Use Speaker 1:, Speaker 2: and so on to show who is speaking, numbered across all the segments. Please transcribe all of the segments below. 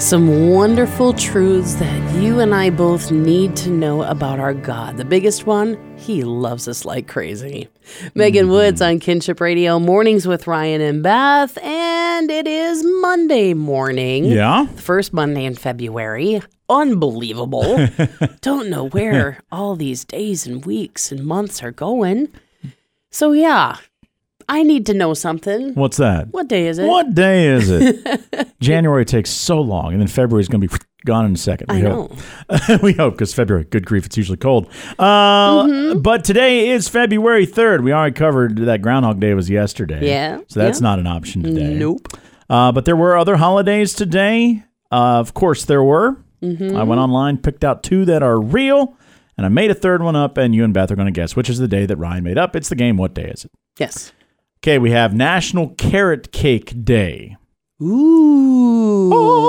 Speaker 1: Some wonderful truths that you and I both need to know about our God. The biggest one, he loves us like crazy. Megan Woods on Kinship Radio, Mornings with Ryan and Beth, and it is Monday morning.
Speaker 2: Yeah?
Speaker 1: The first Monday in February. Unbelievable. Don't know where all these days and weeks and months are going. So yeah, I need to know something.
Speaker 2: What's that?
Speaker 1: What day is it?
Speaker 2: What day is it? January takes so long, and then February's going to be gone in a second.
Speaker 1: I know.
Speaker 2: We hope, because February, good grief, it's usually cold. But today is February 3rd. We already covered that Groundhog Day was yesterday.
Speaker 1: Yeah.
Speaker 2: So that's not an option today.
Speaker 1: Nope.
Speaker 2: But there were other holidays today. Of course there were. I went online, picked out two that are real, and I made a third one up, and you and Beth are going to guess which is the day that Ryan made up. It's the game, What Day Is It?
Speaker 1: Yes.
Speaker 2: Okay, we have National Carrot Cake Day.
Speaker 1: Ooh.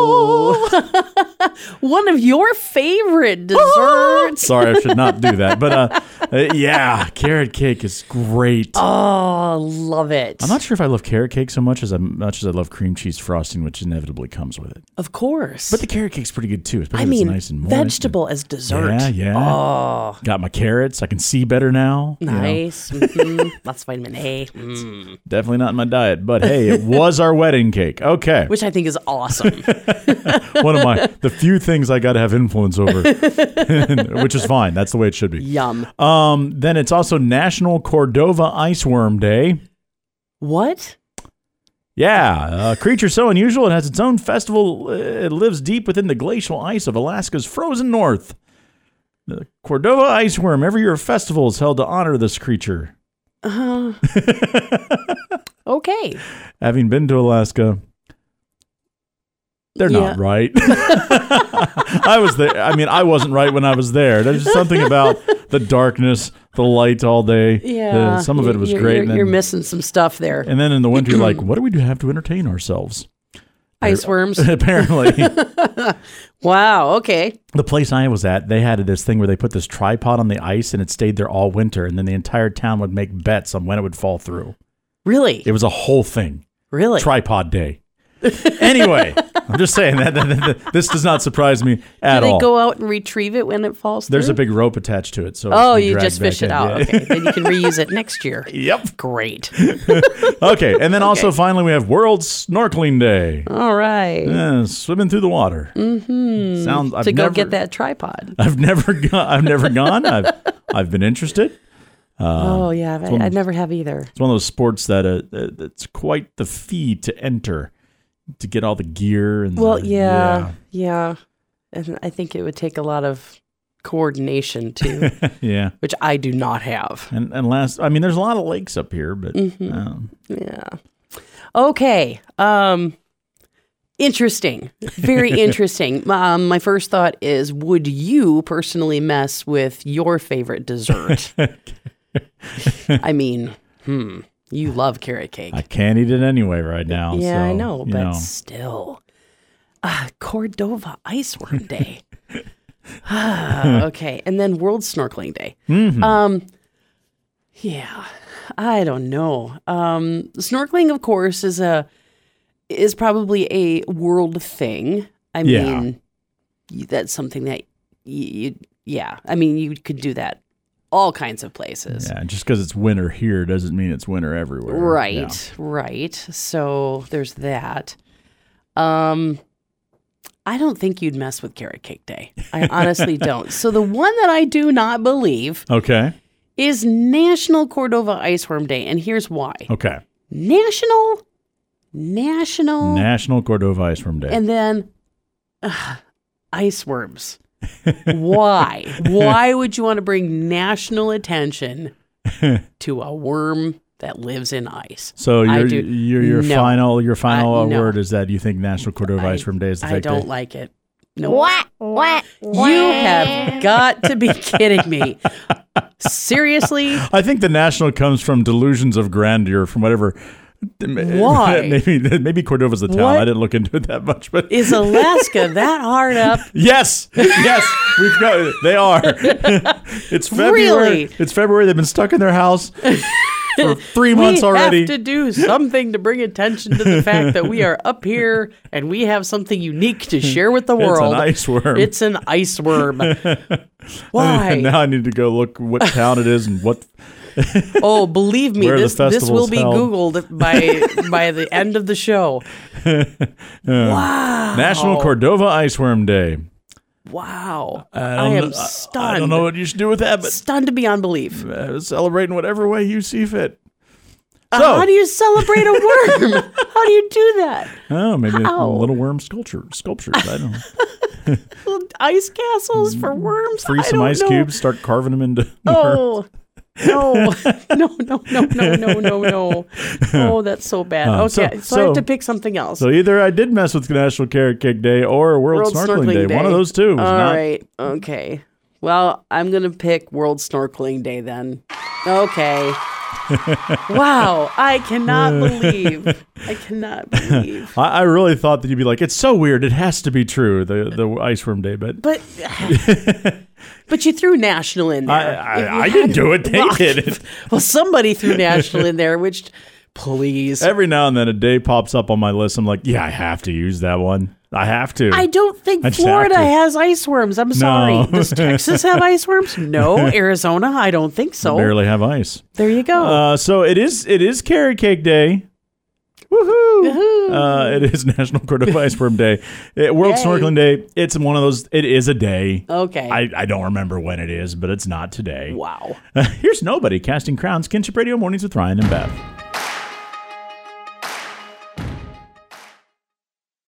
Speaker 1: One of your favorite desserts.
Speaker 2: Sorry, I should not do that. But yeah, carrot cake is great.
Speaker 1: Oh, love it.
Speaker 2: I'm not sure if I love carrot cake so much as I love cream cheese frosting, which inevitably comes with it.
Speaker 1: Of course.
Speaker 2: But the carrot cake's pretty good too, especially
Speaker 1: I
Speaker 2: if
Speaker 1: mean,
Speaker 2: it's nice and moist.
Speaker 1: vegetable as dessert.
Speaker 2: Yeah.
Speaker 1: Oh,
Speaker 2: Got my carrots. I can see better now.
Speaker 1: nice. Lots of vitamin A.
Speaker 2: Definitely not in my diet, but hey, it was our wedding cake. Okay.
Speaker 1: Which I think is awesome.
Speaker 2: One of the few things I got to have influence over, which is fine. That's the way it should be.
Speaker 1: Yum.
Speaker 2: Then it's also National Cordova Iceworm Day.
Speaker 1: What?
Speaker 2: Yeah, a creature so unusual it has its own festival. It lives deep within the glacial ice of Alaska's frozen north. The Cordova Iceworm. Every year a festival is held to honor this creature.
Speaker 1: Okay.
Speaker 2: Having been to Alaska, they're not right. I was there. I mean, I wasn't right when I was there. There's just something about the darkness, the light all day.
Speaker 1: Yeah.
Speaker 2: Some of it was great.
Speaker 1: You're missing some stuff there.
Speaker 2: And then in the winter, you're like, what do we have to entertain ourselves?
Speaker 1: Ice worms.
Speaker 2: Apparently.
Speaker 1: Wow. Okay.
Speaker 2: The place I was at, they had this thing where they put this tripod on the ice and it stayed there all winter. And then the entire town would make bets on when it would fall through.
Speaker 1: Really?
Speaker 2: It was a whole thing.
Speaker 1: Really?
Speaker 2: Tripod day. Anyway, I'm just saying that this does not surprise me at all.
Speaker 1: Do they go out and retrieve it when it falls through?
Speaker 2: There's a big rope attached to it. So
Speaker 1: oh,
Speaker 2: you
Speaker 1: you just fish it out.
Speaker 2: Yeah.
Speaker 1: Okay. Then you can reuse it next year.
Speaker 2: Yep.
Speaker 1: Great.
Speaker 2: Okay. And then also finally we have World Snorkeling Day.
Speaker 1: All right.
Speaker 2: Yeah, swimming through the water. Mm-hmm.
Speaker 1: Go get that tripod.
Speaker 2: I've never gone. I've been interested.
Speaker 1: I never have either.
Speaker 2: It's one of those sports that it's quite the fee to enter, to get all the gear and
Speaker 1: yeah. And I think it would take a lot of coordination too.
Speaker 2: Yeah,
Speaker 1: which I do not have.
Speaker 2: And there's a lot of lakes up here, but
Speaker 1: yeah. Okay. Interesting. Very interesting. My first thought is, would you personally mess with your favorite dessert? I mean, you love carrot cake.
Speaker 2: I can't eat it anyway right now.
Speaker 1: Yeah,
Speaker 2: so,
Speaker 1: I know, but still. Cordova Iceworm Day. Okay, and then World Snorkeling Day.
Speaker 2: Mm-hmm.
Speaker 1: Yeah, I don't know. Snorkeling, of course, is probably a world thing. I mean, that's something that you could do that all kinds of places.
Speaker 2: Yeah, just because it's winter here doesn't mean it's winter everywhere.
Speaker 1: Right. So there's that. I don't think you'd mess with Carrot Cake Day. I honestly don't. So the one that I do not believe is National Cordova Iceworm Day, and here's why.
Speaker 2: Okay.
Speaker 1: National
Speaker 2: Cordova Iceworm Day.
Speaker 1: And then ice worms. Why? Why would you want to bring national attention to a worm that lives in ice?
Speaker 2: So your final word is that you think National Cordova Iceworm Day is the fake day?
Speaker 1: I don't like it. No. What? You have got to be kidding me. Seriously?
Speaker 2: I think the national comes from delusions of grandeur from whatever.
Speaker 1: Why?
Speaker 2: Maybe Cordova's the town.
Speaker 1: What?
Speaker 2: I didn't look into it that much, but
Speaker 1: is Alaska that hard up?
Speaker 2: Yes, we've got. They are. It's February.
Speaker 1: Really?
Speaker 2: It's February. They've been stuck in their house. for 3 months already.
Speaker 1: We have to do something to bring attention to the fact that we are up here and we have something unique to share with the world.
Speaker 2: It's an ice worm.
Speaker 1: It's an ice worm. Why?
Speaker 2: Now I need to go look what town it is and what.
Speaker 1: Oh, believe me,
Speaker 2: Where the
Speaker 1: this will
Speaker 2: festival's
Speaker 1: be
Speaker 2: held.
Speaker 1: Googled by the end of the show. Wow.
Speaker 2: National Cordova Iceworm Day.
Speaker 1: Wow. I
Speaker 2: don't
Speaker 1: am
Speaker 2: know-
Speaker 1: stunned.
Speaker 2: I don't know what you should do with that, but
Speaker 1: Stunned to beyond belief.
Speaker 2: celebrate in whatever way you see fit.
Speaker 1: How do you celebrate a worm? How do you do that?
Speaker 2: Oh, maybe
Speaker 1: How?
Speaker 2: little worm sculptures. I don't know.
Speaker 1: Little ice castles for worms?
Speaker 2: Free
Speaker 1: I
Speaker 2: some
Speaker 1: don't
Speaker 2: ice
Speaker 1: know.
Speaker 2: cubes, start carving them into.
Speaker 1: Oh. No. Oh, that's so bad. Okay, so I have to pick something else.
Speaker 2: So either I did mess with National Carrot Cake Day or World Snorkeling Day. One of those two. Was
Speaker 1: All
Speaker 2: not.
Speaker 1: right. Okay. Well, I'm going to pick World Snorkeling Day then. Okay. Wow. I cannot believe.
Speaker 2: I really thought that you'd be like, it's so weird. It has to be true, the Iceworm Day. But
Speaker 1: But you threw national in there.
Speaker 2: I didn't do it. They did it.
Speaker 1: Well, somebody threw national in there, which, please.
Speaker 2: Every now and then a day pops up on my list. I'm like, yeah, I have to use that one. I have to.
Speaker 1: I don't think
Speaker 2: I just
Speaker 1: Florida
Speaker 2: have to.
Speaker 1: has ice worms. I'm sorry. Does Texas have ice worms? No. Arizona? I don't think so.
Speaker 2: Barely have ice.
Speaker 1: There you go.
Speaker 2: So it is Carrot Cake Day. Woohoo! It is National Cordova Iceworm Day. World
Speaker 1: Yay.
Speaker 2: Snorkeling Day. It's one of those. It is a day.
Speaker 1: Okay.
Speaker 2: I don't remember when it is, but it's not today.
Speaker 1: Wow.
Speaker 2: Here's Nobody casting crowns. Kinship Radio Mornings with Ryan and Beth.